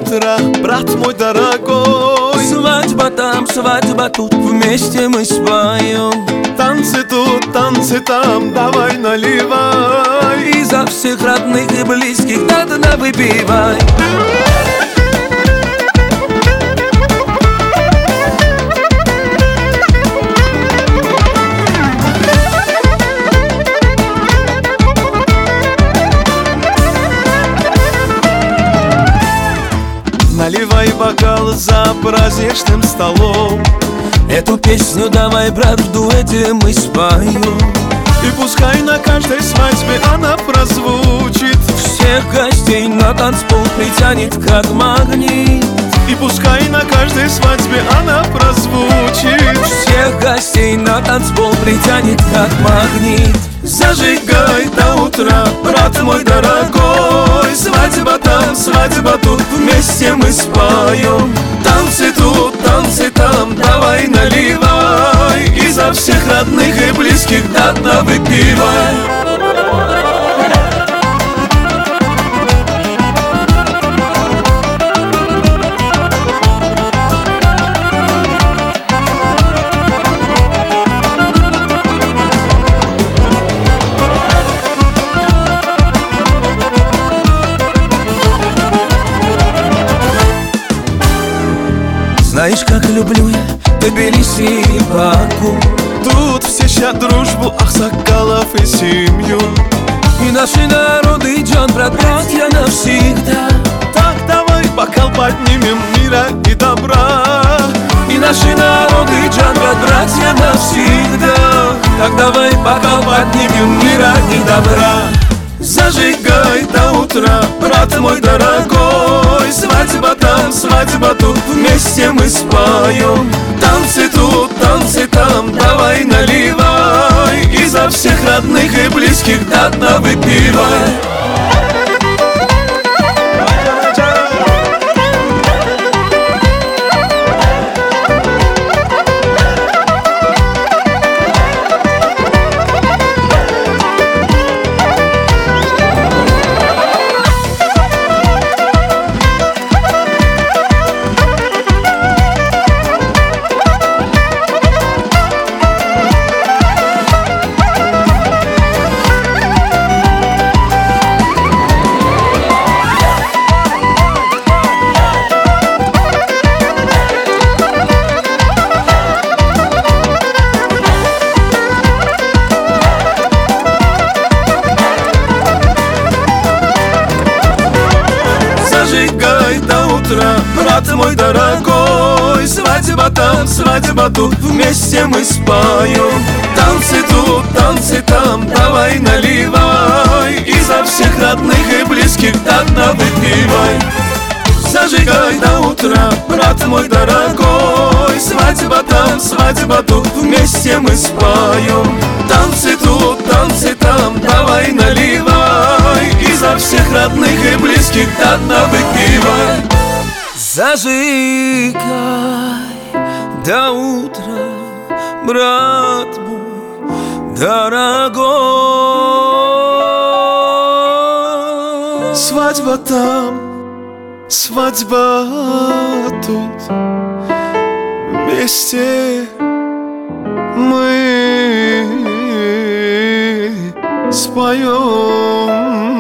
утра, брат мой дорогой. Свадьба там, свадьба тут, вместе мы споем. Танцы тут, танцы там, давай наливай. И за всех родных и близких до дна выпивай. Наливай бокал за праздничным столом. Эту песню давай, брат, в дуэте мы споем. И пускай на каждой свадьбе она прозвучит. Всех гостей на танцпол притянет как магнит. И пускай на каждой свадьбе она прозвучит. Всех гостей на танцпол притянет как магнит. Зажигай до утра, брат мой дорогой. Свадьба там, свадьба тут, вместе мы споем. Танцы тут, танцы там, давай наливай. И за всех родных и близких до дна выпивай. Знаешь, как люблю я Тбилиси и Баку. Тут все щадят дружбу Аксакалов и семью. И наши народы, Джон, брат, братья навсегда. Так давай бокал поднимем мира и добра. И наши народы, Джон, брат, братья навсегда. Так давай бокал поднимем мира и добра. Зажигай до утра, брат мой дорогой. Свадьба там, свадьба тут, вместе мы споем. Танцы тут, танцы там, давай наливай. И за всех родных и близких до дна выпивай. Зажигай до утра, брат мой дорогой. Свадьба там, свадьба тут, вместе мы споем. Танцы тут, танцы там, давай наливай. И за всех родных и близких до дна выпивай. Зажигай до утра, брат мой дорогой. Свадьба там, свадьба тут, вместе мы споем. Танцы тут, танцы там, давай наливай. И за всех родных и близких до дна выпивай. Зажигай до утра, брат мой дорогой. Свадьба там, свадьба тут, вместе мы споем.